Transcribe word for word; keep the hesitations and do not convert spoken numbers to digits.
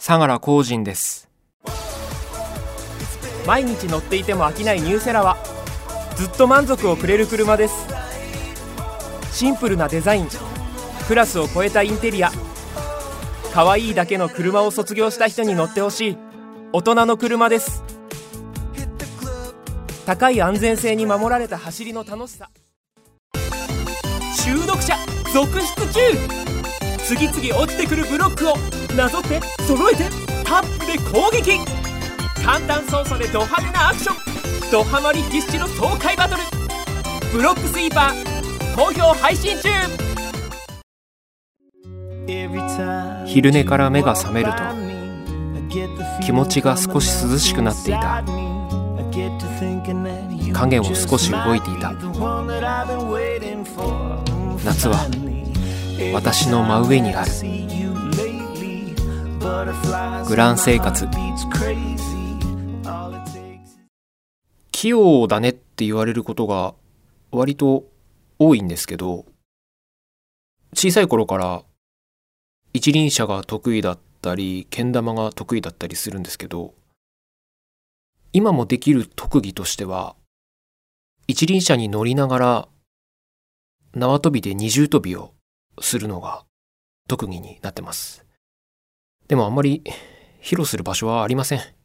相良浩人です。 毎日乗っていても飽きないニューセラはずっと満足をくれる車です。シンプルなデザイン、クラスを超えたインテリア、可愛いだけの車を卒業した人に乗ってほしい大人の車です。高い安全性に守られた走りの楽しさ。中毒者続出中。次々落ちてくるブロックをなぞって揃えてタップで攻撃。簡単操作でド派手なアクション、ドハマり必至の爽快バトル。ブロックスイーパー好評配信中。 昼寝から目が覚めると気持ちが少し涼しくなっていた。影も少し動いていた。夏は私の真上にある。グラン生活。器用だねって言われることが割と多いんですけど、小さい頃から一輪車が得意だったりけん玉が得意だったりするんですけど、今もできる特技としては一輪車に乗りながら縄跳びで二重跳びをするのが特技になってます。でもあんまり披露する場所はありません。